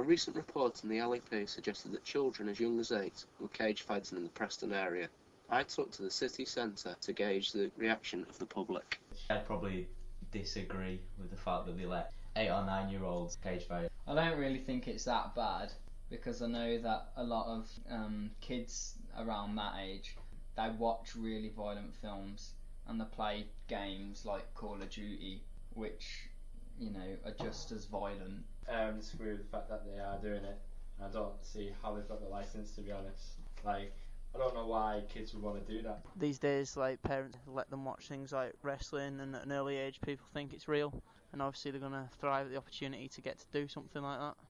recent report in the LEP suggested that children as young as 8 were cage fighting in the Preston area. I took to the city centre to gauge the reaction of the public. I'd probably disagree with the fact that they let 8 or 9-year-olds cage fight. I don't really think it's that bad, because I know that a lot of kids around that age, they watch really violent films and they play games like Call of Duty, which, you know, are just as violent. I disagree with the fact that they are doing it. I don't see how they've got the license, to be honest. Like, I don't know why kids would want to do that. These days, like, parents let them watch things like wrestling, and at an early age people think it's real, and obviously they're going to thrive at the opportunity to get to do something like that.